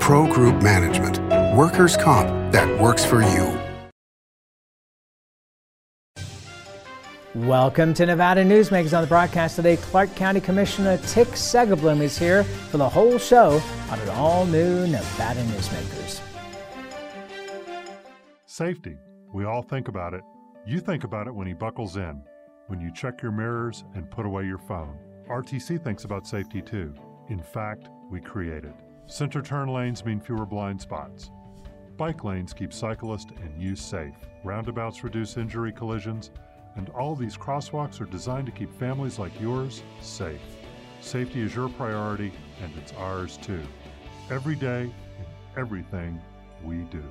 Pro Group Management, workers' comp that works for you. Welcome to Nevada Newsmakers. On the broadcast today, Clark County Commissioner Tick Segerblom is here for the whole show on an all-new Nevada Newsmakers. Safety. We all think about it. You think about it when he buckles in, when you check your mirrors and put away your phone. RTC thinks about safety too. In fact, we create it. Center turn lanes mean fewer blind spots. Bike lanes keep cyclists and you safe. Roundabouts reduce injury collisions. And all these crosswalks are designed to keep families like yours safe. Safety is your priority, and it's ours too. Every day, in everything we do.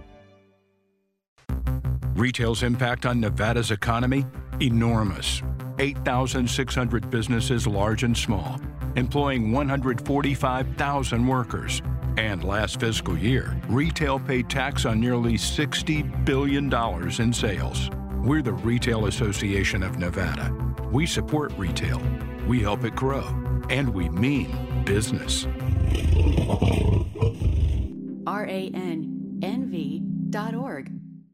Retail's impact on Nevada's economy? Enormous. 8,600 businesses, large and small, employing 145,000 workers. And last fiscal year, retail paid tax on nearly $60 billion in sales. We're the Retail Association of Nevada. We support retail, we help it grow, and we mean business. RANNV.org.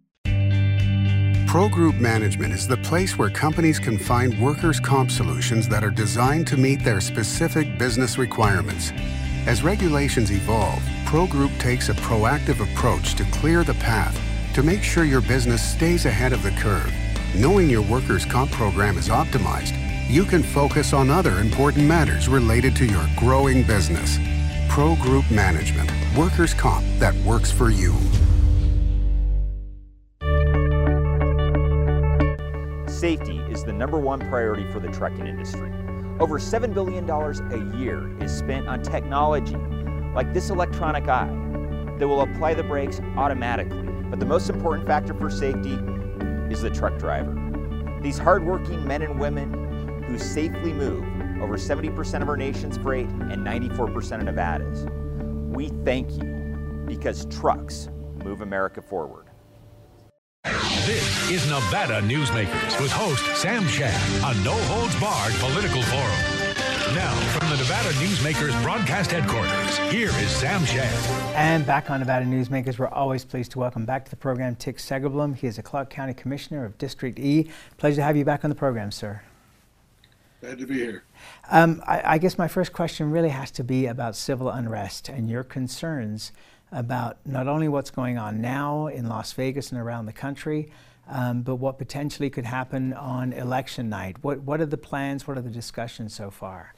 Pro Group Management is the place where companies can find workers' comp solutions that are designed to meet their specific business requirements. As regulations evolve, Pro Group takes a proactive approach to clear the path to make sure your business stays ahead of the curve. Knowing your workers' comp program is optimized, you can focus on other important matters related to your growing business. Pro Group Management, workers' comp that works for you. Safety is the #1 priority for the trucking industry. Over $7 billion a year is spent on technology like this electronic eye that will apply the brakes automatically. But the most important factor for safety is the truck driver. These hardworking men and women who safely move over 70% of our nation's freight and 94% of Nevada's. We thank you because trucks move America forward. This is Nevada Newsmakers with host Sam Shad, a no-holds-barred political forum. Now, from the Nevada Newsmakers broadcast headquarters, here is Sam Shad. And back on Nevada Newsmakers, we're always pleased to welcome back to the program Tick Segerblom. He is a Clark County Commissioner of District E. Pleasure to have you back on the program, sir. Glad to be here. I guess my first question really has to be about civil unrest and your concerns about not only what's going on now in Las Vegas and around the country, but what potentially could happen on election night. What are the plans? What are the discussions so far?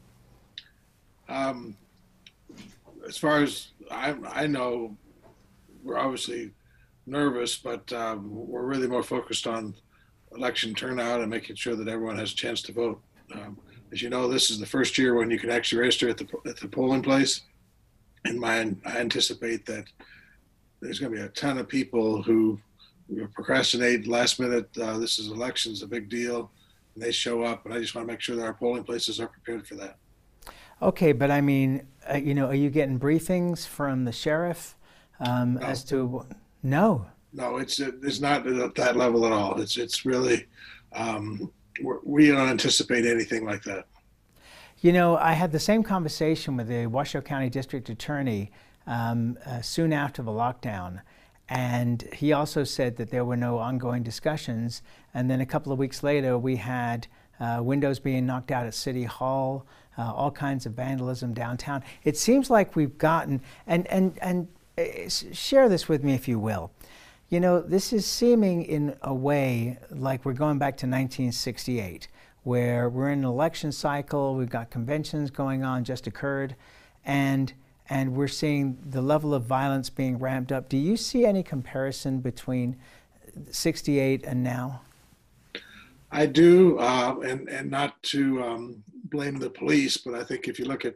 As far as I know, we're obviously nervous, but we're really more focused on election turnout and making sure that everyone has a chance to vote. As you know, this is the first year when you can actually register at the polling place. And I anticipate that there's going to be a ton of people who procrastinate last minute. This is elections, a big deal, and they show up. And I just want to make sure that our polling places are prepared for that. Okay, but I mean, are you getting briefings from the sheriff No. as to no? No, it's not at that level at all. It's really we don't anticipate anything like that. I had the same conversation with the Washoe County District Attorney soon after the lockdown, and he also said that there were no ongoing discussions. And then a couple of weeks later, we had windows being knocked out at City Hall, all kinds of vandalism downtown. It seems like we've gotten, and share this with me if you will. This is seeming in a way like we're going back to 1968. Where we're in an election cycle, we've got conventions going on, just occurred, and we're seeing the level of violence being ramped up. Do you see any comparison between 68 and now? I do, and not to blame the police, but I think if you look at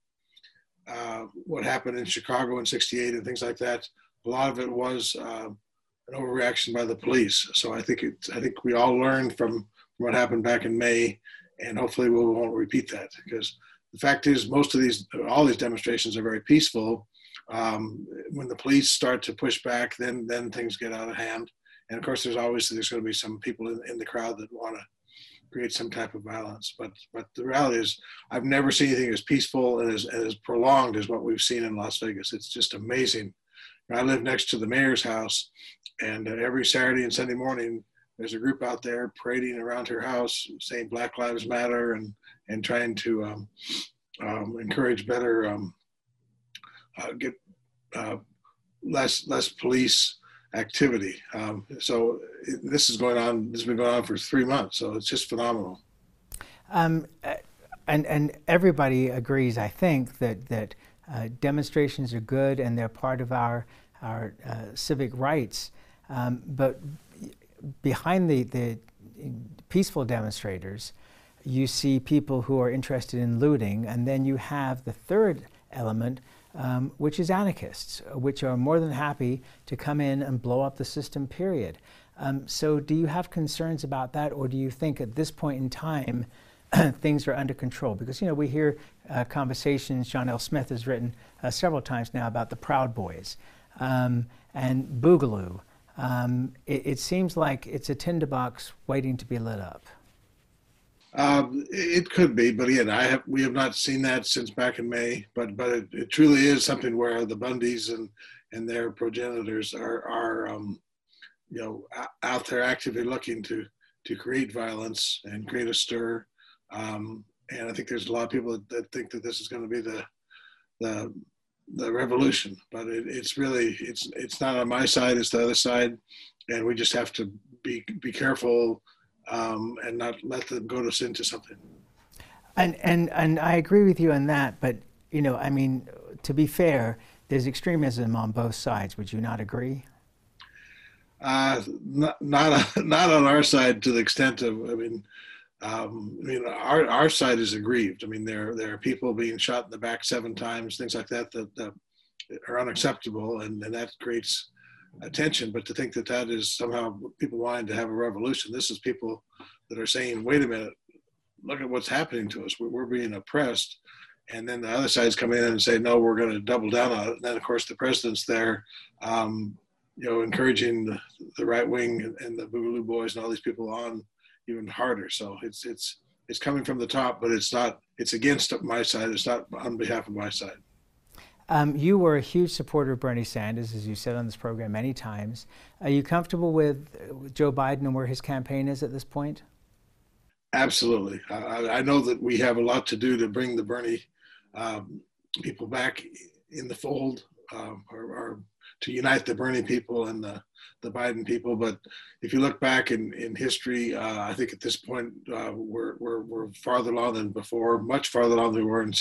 what happened in Chicago in '68 and things like that, a lot of it was an overreaction by the police. So I think we all learned from what happened back in May, and hopefully we won't repeat that, because the fact is all these demonstrations are very peaceful. When the police start to push back, then things get out of hand. And of course, there's going to be some people in the crowd that want to create some type of violence. But the reality is, I've never seen anything as peaceful and as prolonged as what we've seen in Las Vegas. It's just amazing. I live next to the mayor's house, and every Saturday and Sunday morning, there's a group out there parading around her house saying Black Lives Matter and trying to encourage better, get less police activity. So this is going on. This has been going on for 3 months. So it's just phenomenal. And everybody agrees, I think, that demonstrations are good and they're part of our civic rights. But behind the peaceful demonstrators, you see people who are interested in looting, and then you have the third element, which is anarchists, which are more than happy to come in and blow up the system, period. So do you have concerns about that, or do you think at this point in time things are under control? Because, we hear conversations, John L. Smith has written several times now about the Proud Boys and Boogaloo. It seems like it's a tinderbox waiting to be lit up. It could be, but again, we have not seen that since back in May. But it truly is something where the Bundys and their progenitors are out there actively looking to create violence and create a stir. And I think there's a lot of people that think that this is going to be the revolution, but it's really not on my side, it's the other side, and we just have to be careful and not let them go us into something. And I agree with you on that, but to be fair, there's extremism on both sides. Would you not agree? Not on our side to the extent of our side is aggrieved. There are people being shot in the back 7 times, things like that are unacceptable, and that creates attention. But to think that is somehow people wanting to have a revolution, this is people that are saying, wait a minute, look at what's happening to us. We're being oppressed. And then the other side's come in and say, no, we're going to double down on it. And then, of course, the president's there, encouraging the right wing and the Boogaloo Boys and all these people on even harder. So it's coming from the top, but it's against my side. It's not on behalf of my side. You were a huge supporter of Bernie Sanders, as you said on this program many times. Are you comfortable with Joe Biden and where his campaign is at this point? Absolutely. I know that we have a lot to do to bring the Bernie people back in the fold, or to unite the Bernie people and the Biden people. But if you look back in history, I think at this point we're farther along than before, much farther along than we were in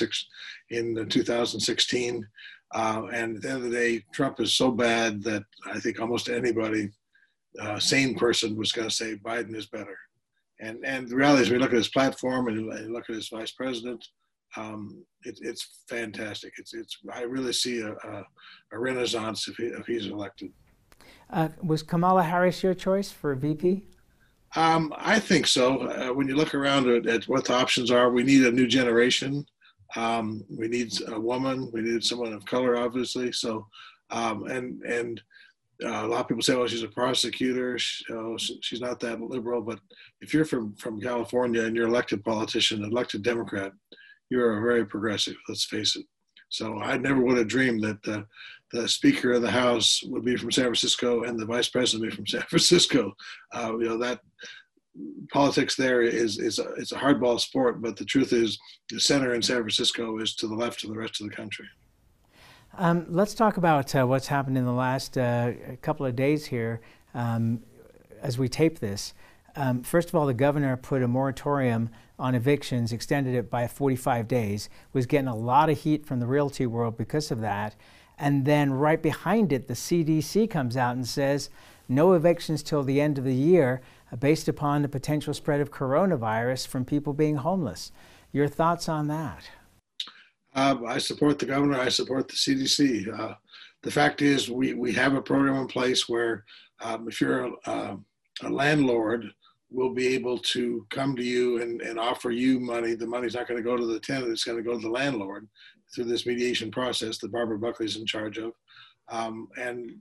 2016. And at the end of the day, Trump is so bad that I think almost anybody, sane person, was going to say Biden is better. And the reality is, we look at his platform and look at his vice president. It's fantastic. I really see a renaissance if he's elected. Was Kamala Harris your choice for VP? I think so. When you look around at what the options are, we need a new generation. We need a woman. We need someone of color, obviously. So, and a lot of people say, well, she's a prosecutor. She's not that liberal. But if you're from California and you're elected politician, elected Democrat, you're a very progressive, let's face it. So I never would have dreamed that the Speaker of the House would be from San Francisco and the Vice President would be from San Francisco. That politics there it's a hardball sport, but the truth is the center in San Francisco is to the left of the rest of the country. Let's talk about what's happened in the last couple of days here as we tape this. First of all, the governor put a moratorium on evictions, extended it by 45 days, was getting a lot of heat from the realty world because of that. And then right behind it, the CDC comes out and says no evictions till the end of the year based upon the potential spread of coronavirus from people being homeless. Your thoughts on that? I support the governor. I support the CDC. The fact is, we have a program in place where if you're a landlord, we'll be able to come to you and offer you money. The money's not going to go to the tenant. It's going to go to the landlord through this mediation process that Barbara Buckley's in charge of. And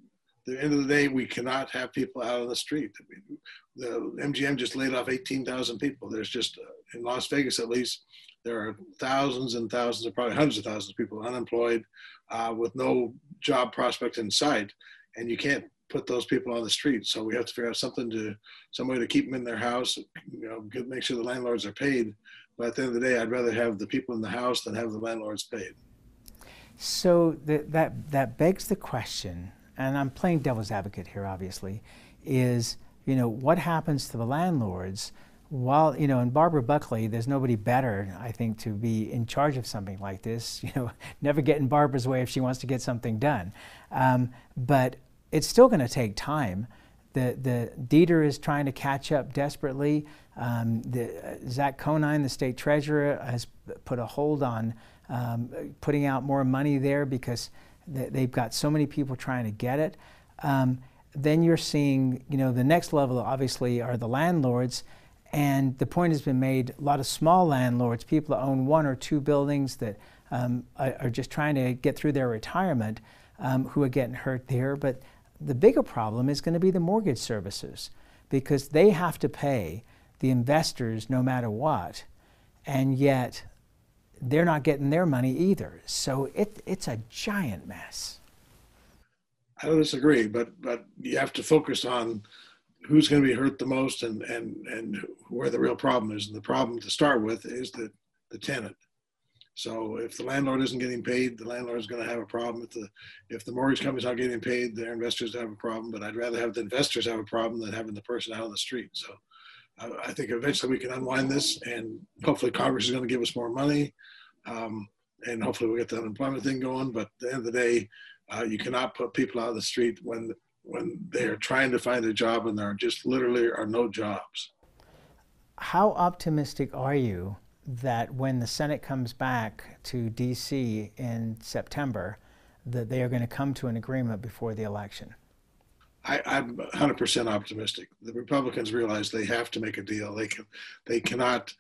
the end of the day, we cannot have people out on the street. I mean, the MGM just laid off 18,000 people. There's just, in Las Vegas at least, there are thousands and thousands, or probably hundreds of thousands of people unemployed with no job prospect in sight. And you can't put those people on the street. So we have to figure out some way to keep them in their house, make sure the landlords are paid. But at the end of the day, I'd rather have the people in the house than have the landlords paid. So that begs the question, and I'm playing devil's advocate here, obviously, is, what happens to the landlords while, in Barbara Buckley, there's nobody better, I think, to be in charge of something like this. Never get in Barbara's way if she wants to get something done. But it's still going to take time. The Dieter is trying to catch up desperately. Zach Conine, the state treasurer, has put a hold on putting out more money there because they've got so many people trying to get it. Then you're seeing, the next level obviously are the landlords, and the point has been made, a lot of small landlords, people that own 1 or 2 buildings that are just trying to get through their retirement, who are getting hurt there. But the bigger problem is going to be the mortgage servicers, because they have to pay the investors no matter what, and yet they're not getting their money either. So it's a giant mess. I don't disagree, but you have to focus on who's going to be hurt the most and where the real problem is. And the problem to start with is the tenant. So if the landlord isn't getting paid, the landlord is going to have a problem. If the mortgage company's not getting paid, their investors have a problem. But I'd rather have the investors have a problem than having the person out on the street. So I think eventually we can unwind this, and hopefully Congress is going to give us more money, and hopefully we'll get the unemployment thing going. But at the end of the day, you cannot put people out on the street when they are trying to find a job and there just literally are no jobs. How optimistic are you that when the Senate comes back to D.C. in September, that they are going to come to an agreement before the election? I'm 100% optimistic. The Republicans realize they have to make a deal. They cannot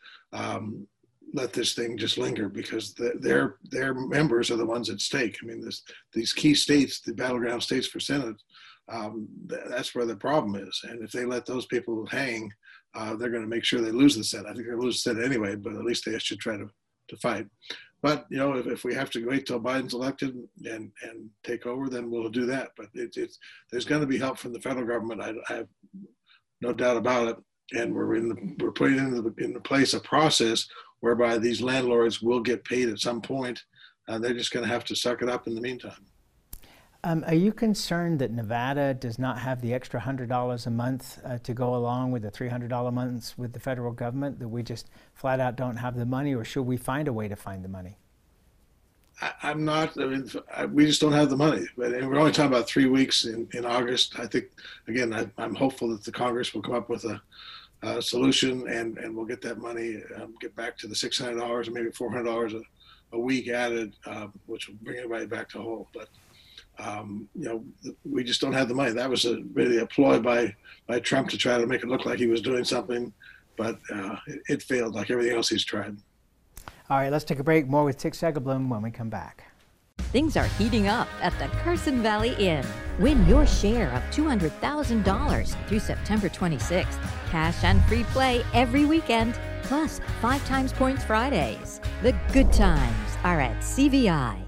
let this thing just linger, because their members are the ones at stake. I mean, these key states, the battleground states for Senate, that's where the problem is. And if they let those people hang, they're going to make sure they lose the Senate. I think they'll lose the Senate anyway, but at least they should try to fight. But, if we have to wait till Biden's elected and take over, then we'll do that. But there's going to be help from the federal government. I have no doubt about it. And we're putting into place a process whereby these landlords will get paid at some point. They're just going to have to suck it up in the meantime. Are you concerned that Nevada does not have the extra $100 a month to go along with the $300 months with the federal government, that we just flat out don't have the money, or should we find a way to find the money? I'm not. I mean, we just don't have the money. And we're only talking about 3 weeks in August. I think, again, I'm hopeful that the Congress will come up with a solution, and we'll get that money, get back to the $600 or maybe $400 a week added, which will bring everybody back to whole. But we just don't have the money. That was really a ploy by Trump to try to make it look like he was doing something, but it failed like everything else he's tried. All right, let's take a break. More with Tick Segelblum when we come back. Things are heating up at the Carson Valley Inn. Win your share of $200,000 through September 26th. Cash and free play every weekend, plus 5 times points Fridays. The good times are at CVI.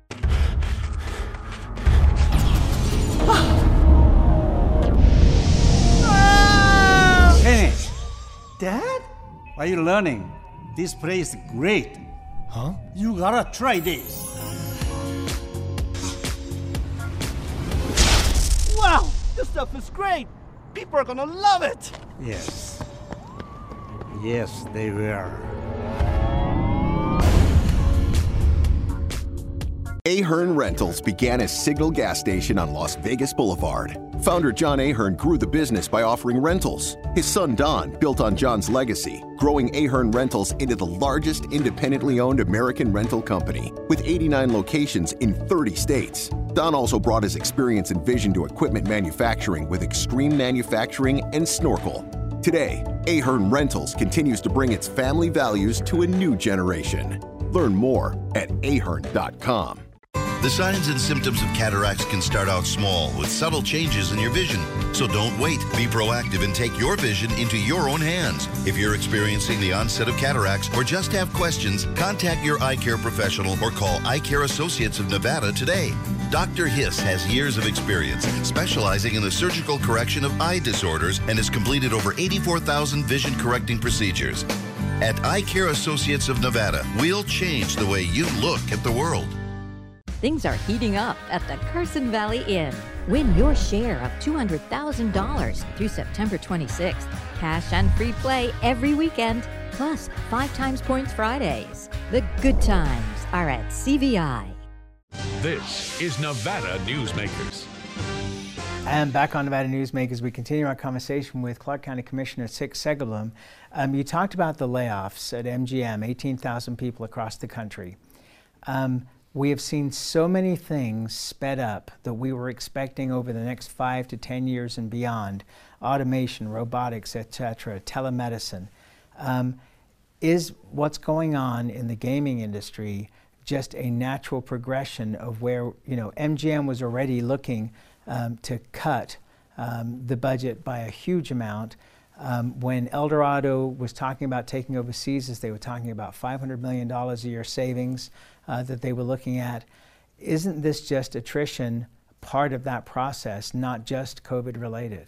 Hey, Dad? What are you learning? This place is great. Huh? You gotta try this. Wow, this stuff is great. People are gonna love it. Yes. Yes, they will. Ahern Rentals began as Signal Gas Station on Las Vegas Boulevard. Founder John Ahern grew the business by offering rentals. His son Don built on John's legacy, growing Ahern Rentals into the largest independently owned American rental company, with 89 locations in 30 states. Don also brought his experience and vision to equipment manufacturing with Extreme Manufacturing and Snorkel. Today, Ahern Rentals continues to bring its family values to a new generation. Learn more at ahern.com. The signs and symptoms of cataracts can start out small with subtle changes in your vision. So don't wait. Be proactive and take your vision into your own hands. If you're experiencing the onset of cataracts or just have questions, contact your eye care professional or call Eye Care Associates of Nevada today. Dr. Hiss has years of experience specializing in the surgical correction of eye disorders and has completed over 84,000 vision correcting procedures. At Eye Care Associates of Nevada, we'll change the way you look at the world. Things are heating up at the Carson Valley Inn. Win your share of $200,000 through September 26th. Cash and free play every weekend, plus 5 times points Fridays. The good times are at CVI. This is Nevada Newsmakers. And back on Nevada Newsmakers, we continue our conversation with Clark County Commissioner Sic Segalum. You talked about the layoffs at MGM, 18,000 people across the country. We have seen so many things sped up that we were expecting over the next 5 to 10 years and beyond. Automation, robotics, etc., telemedicine. Is what's going on in the gaming industry just a natural progression of where, MGM was already looking to cut the budget by a huge amount. When Eldorado was talking about taking over Caesars, they were talking about $500 million a year savings that they were looking at. Isn't this just attrition part of that process, not just COVID related?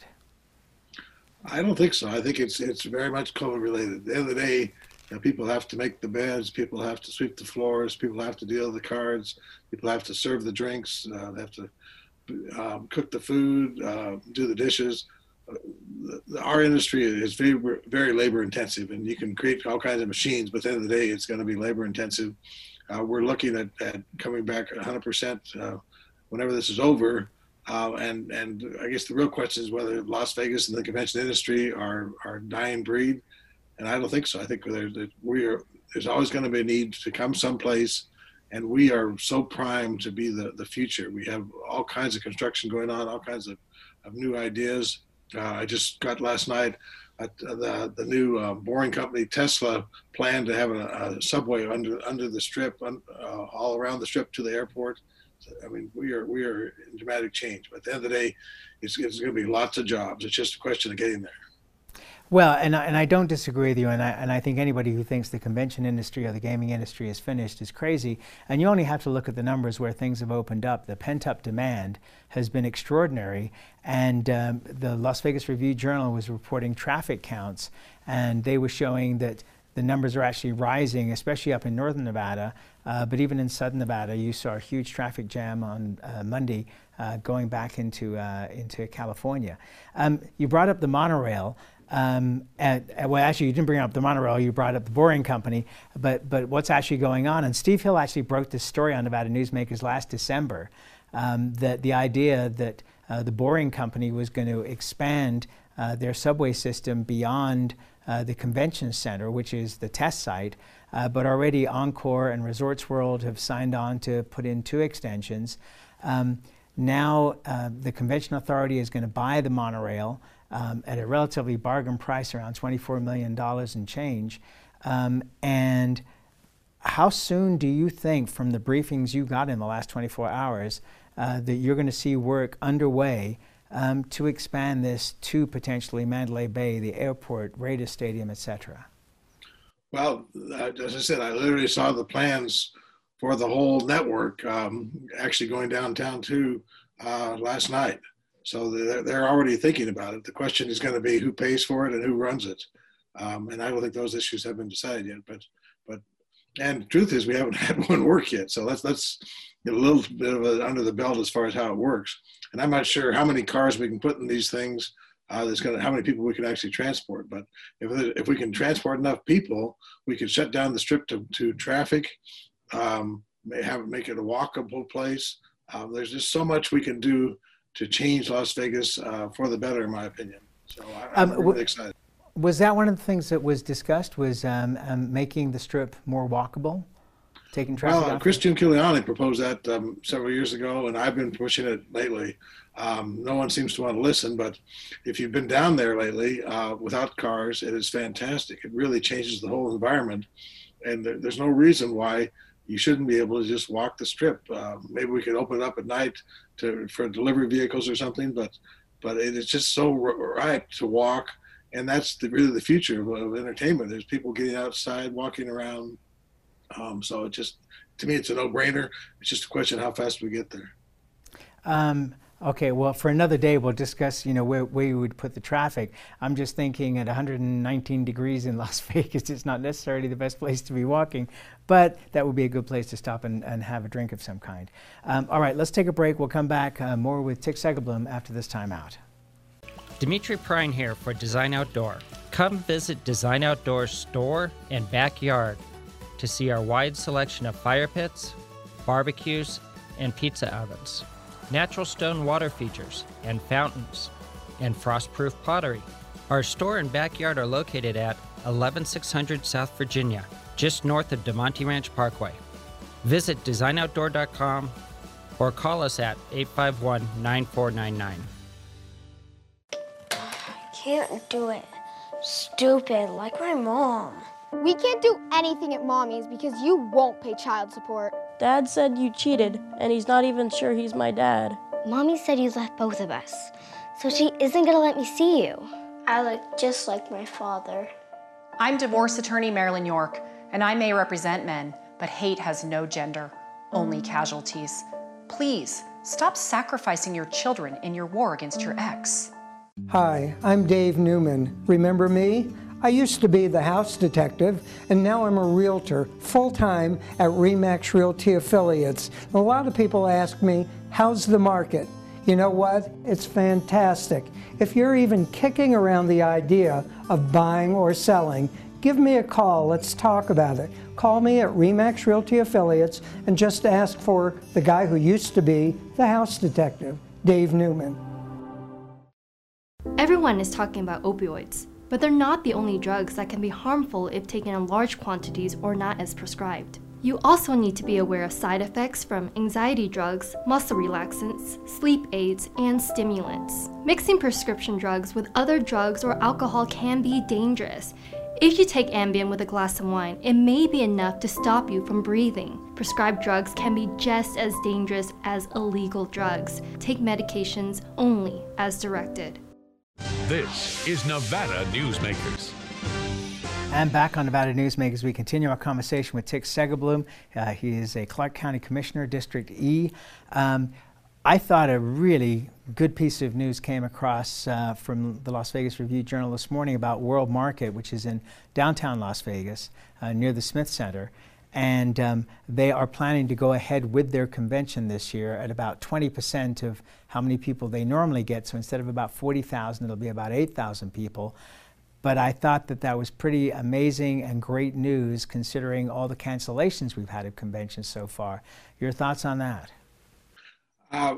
I don't think so. I think it's very much COVID related. At the end of the day, people have to make the beds, people have to sweep the floors, people have to deal with the cards, people have to serve the drinks, they have to cook the food, do the dishes. Our industry is very, very labor intensive, and you can create all kinds of machines, but at the end of the day, it's going to be labor intensive. We're looking at coming back 100% whenever this is over. And I guess the real question is whether Las Vegas and the convention industry are dying breed. And I don't think so. I think there's always going to be a need to come someplace, and we are so primed to be the future. We have all kinds of construction going on, all kinds of new ideas. I just got last night the new boring company Tesla planned to have a subway under the strip, all around the strip to the airport. I mean, we are in dramatic change. But at the end of the day, it's going to be lots of jobs. It's just a question of getting there. Well, and I don't disagree with you, and I think anybody who thinks the convention industry or the gaming industry is finished is crazy. And you only have to look at the numbers where things have opened up. The pent-up demand has been extraordinary, and the Las Vegas Review-Journal was reporting traffic counts, and they were showing that the numbers are actually rising, especially up in northern Nevada, but even in southern Nevada, you saw a huge traffic jam on Monday going back into California. You brought up the monorail. Well, actually, you didn't bring up the monorail. You brought up the Boring Company, but what's actually going on? And Steve Hill actually broke this story on Nevada Newsmakers last December, that the idea that the Boring Company was going to expand their subway system beyond the convention center, which is the test site, but already Encore and Resorts World have signed on to put in 2 extensions. Now the Convention Authority is going to buy the monorail at a relatively bargain price, around $24 million and change. And how soon do you think, from the briefings you got in the last 24 hours, that you're going to see work underway to expand this to potentially Mandalay Bay, the airport, Raiders Stadium, etc.? Well, as I said, I literally saw the plans for the whole network actually going downtown too last night. So they're already thinking about it. The question is going to be who pays for it and who runs it. And I don't think those issues have been decided yet. And the truth is we haven't had one work yet. So let's get a little bit of it under the belt as far as how it works. And I'm not sure how many cars we can put in these things. How many people we can actually transport. But if we can transport enough people, we can shut down the strip to traffic, make it a walkable place. There's just so much we can do to change Las Vegas for the better, in my opinion. So I'm really excited. Was that one of the things that was discussed, was making the strip more walkable, taking traffic out? Christian Giuliani proposed that several years ago, and I've been pushing it lately. No one seems to want to listen, but if you've been down there lately without cars, it is fantastic. It really changes the whole environment, and there's no reason why you shouldn't be able to just walk the strip. Maybe we could open it up at night for delivery vehicles or something, but it is just so ripe to walk, and that's really the future of entertainment. There's people getting outside, walking around. So to me, it's a no-brainer. It's just a question of how fast we get there. Okay, well, for another day, we'll discuss, where you would put the traffic. I'm just thinking at 119 degrees in Las Vegas, it's not necessarily the best place to be walking, but that would be a good place to stop and have a drink of some kind. All right, let's take a break. We'll come back more with Tic Segelblum after this time out. Dimitri Prine here for Design Outdoor. Come visit Design Outdoor's store and backyard to see our wide selection of fire pits, barbecues, and pizza ovens, natural stone water features and fountains, and frost-proof pottery. Our store and backyard are located at 11600 South Virginia, just north of DeMonte Ranch Parkway. Visit designoutdoor.com or call us at 851-9499. Can't do it. Stupid, like my mom. We can't do anything at Mommy's because you won't pay child support. Dad said you cheated, and he's not even sure he's my dad. Mommy said you left both of us, so she isn't gonna let me see you. I look just like my father. I'm divorce attorney Marilyn York, and I may represent men, but hate has no gender, only casualties. Please, stop sacrificing your children in your war against your ex. Hi, I'm Dave Newman. Remember me? I used to be the house detective, and now I'm a realtor full-time at RE/MAX Realty Affiliates. A lot of people ask me, how's the market? You know what? It's fantastic. If you're even kicking around the idea of buying or selling, give me a call. Let's talk about it. Call me at RE/MAX Realty Affiliates and just ask for the guy who used to be the house detective, Dave Newman. Everyone is talking about opioids, but they're not the only drugs that can be harmful if taken in large quantities or not as prescribed. You also need to be aware of side effects from anxiety drugs, muscle relaxants, sleep aids, and stimulants. Mixing prescription drugs with other drugs or alcohol can be dangerous. If you take Ambien with a glass of wine, it may be enough to stop you from breathing. Prescribed drugs can be just as dangerous as illegal drugs. Take medications only as directed. This is Nevada Newsmakers. And back on Nevada Newsmakers, we continue our conversation with Tic Segelblum. He is a Clark County Commissioner, District E. I thought a really good piece of news came across from the Las Vegas Review-Journal this morning about World Market, which is in downtown Las Vegas, near the Smith Center. And they are planning to go ahead with their convention this year at about 20% of how many people they normally get. So instead of about 40,000, it'll be about 8,000 people. But I thought that that was pretty amazing and great news considering all the cancellations we've had of conventions so far. Your thoughts on that? I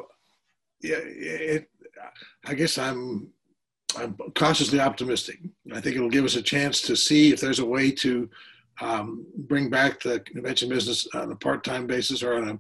guess I'm cautiously optimistic. I think it'll give us a chance to see if there's a way to bring back the convention business on a part-time basis or on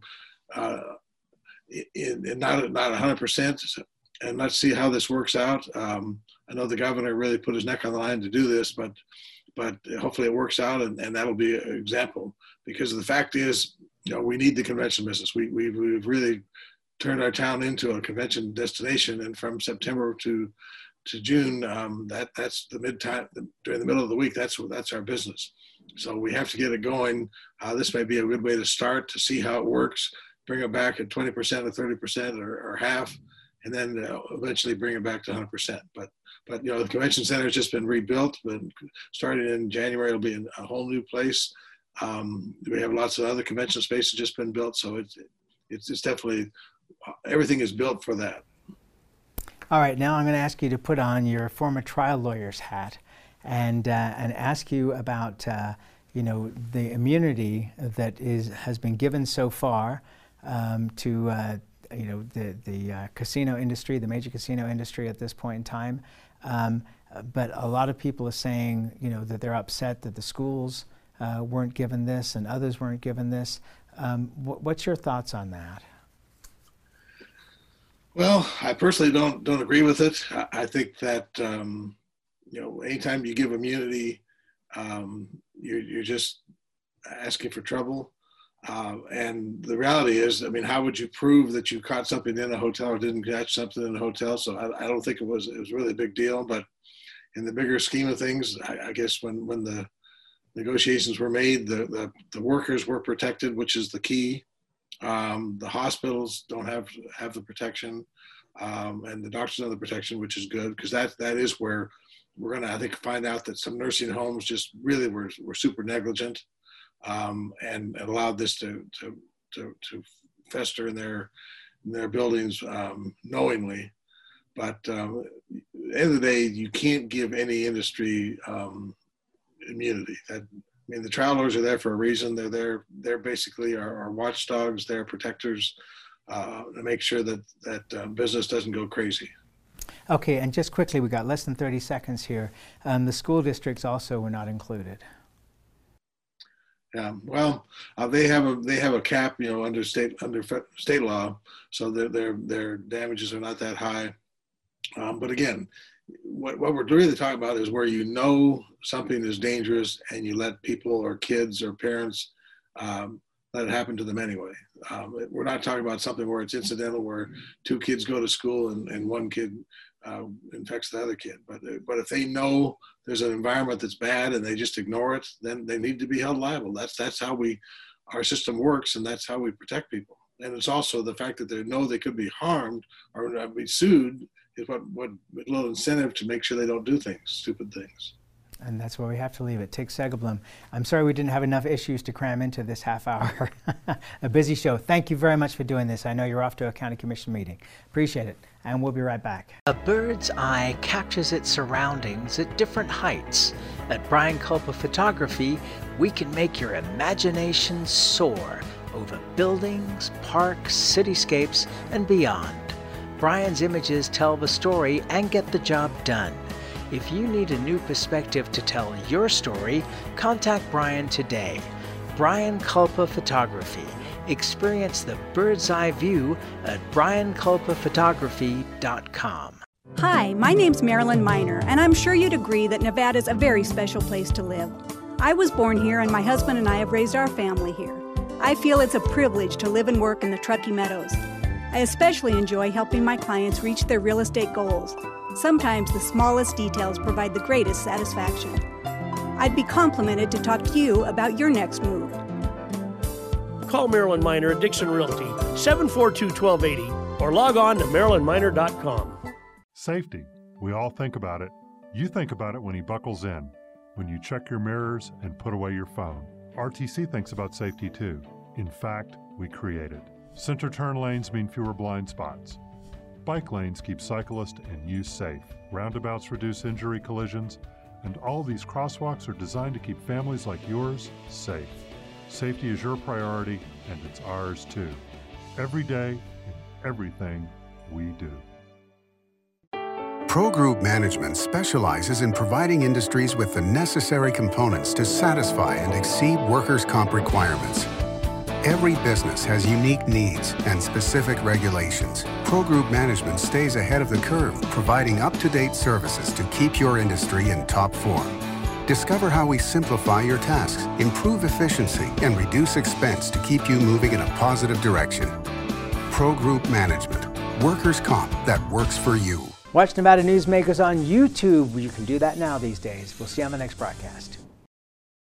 not 100%, and let's see how this works out. I know the governor really put his neck on the line to do this, but hopefully it works out, and that'll be an example. Because the fact is, we need the convention business. We've really turned our town into a convention destination, and from September to June, that's the mid-time, during the middle of the week, that's our business. So we have to get it going. This may be a good way to start to see how it works, bring it back at 20% or 30% or half, and then eventually bring it back to 100%. But the convention center has just been rebuilt, but starting in January, it'll be in a whole new place. We have lots of other convention spaces just been built, so it's definitely, everything is built for that. All right, now I'm going to ask you to put on your former trial lawyer's hat and ask you about the immunity that has been given so far to the casino industry, the major casino industry at this point in time. But a lot of people are saying that they're upset that the schools weren't given this and others weren't given this. What's your thoughts on that? Well, I personally don't agree with it. I think that anytime you give immunity, you're just asking for trouble. And the reality is, I mean, how would you prove that you caught something in a hotel or didn't catch something in a hotel? So I don't think it was really a big deal. But in the bigger scheme of things, I guess when the negotiations were made, the workers were protected, which is the key. The hospitals don't have the protection, and the doctors have the protection, which is good, because that is where we're going to, I think, find out that some nursing homes just really were super negligent, and allowed this to fester in their buildings knowingly. But at the end of the day, you can't give any industry immunity. The travelers are there for a reason. They're basically our watchdogs. They're protectors to make sure that business doesn't go crazy. Okay, and just quickly, we got less than 30 seconds here. The school districts also were not included. Yeah, well, they have a cap, under state law, so their damages are not that high. But again, what we're really talking about is where something is dangerous and you let people or kids or parents let it happen to them anyway. We're not talking about something where it's incidental, where two kids go to school and one kid infects the other kid. But if they know there's an environment that's bad and they just ignore it, then they need to be held liable. That's how our system works, and that's how we protect people. And it's also the fact that they know they could be harmed or be sued is what a little incentive to make sure they don't do stupid things. And that's where we have to leave it. Tig Segerblom, I'm sorry we didn't have enough issues to cram into this half hour. A busy show. Thank you very much for doing this. I know you're off to a county commission meeting. Appreciate it. And we'll be right back. A bird's eye captures its surroundings at different heights. At Brian Culpa Photography, we can make your imagination soar over buildings, parks, cityscapes, and beyond. Brian's images tell the story and get the job done. If you need a new perspective to tell your story, contact Brian today. Brian Culpa Photography. Experience the bird's eye view at brianculpaphotography.com. Hi, my name's Marilyn Miner, and I'm sure you'd agree that Nevada's a very special place to live. I was born here, and my husband and I have raised our family here. I feel it's a privilege to live and work in the Truckee Meadows. I especially enjoy helping my clients reach their real estate goals. Sometimes the smallest details provide the greatest satisfaction. I'd be complimented to talk to you about your next move. Call Marilyn Miner at Dixon Realty, 742-1280, or log on to marilynminer.com. Safety. We all think about it. You think about it when he buckles in, when you check your mirrors and put away your phone. RTC thinks about safety too. In fact, we create it. Center turn lanes mean fewer blind spots. Bike lanes keep cyclists and you safe. Roundabouts reduce injury collisions, and all these crosswalks are designed to keep families like yours safe. Safety is your priority, and it's ours too. Every day, in everything we do. Pro Group Management specializes in providing industries with the necessary components to satisfy and exceed workers' comp requirements. Every business has unique needs and specific regulations. Pro Group Management stays ahead of the curve, providing up-to-date services to keep your industry in top form. Discover how we simplify your tasks, improve efficiency, and reduce expense to keep you moving in a positive direction. Pro Group Management. Workers' comp that works for you. Watch Nevada Newsmakers on YouTube. You can do that now these days. We'll see you on the next broadcast.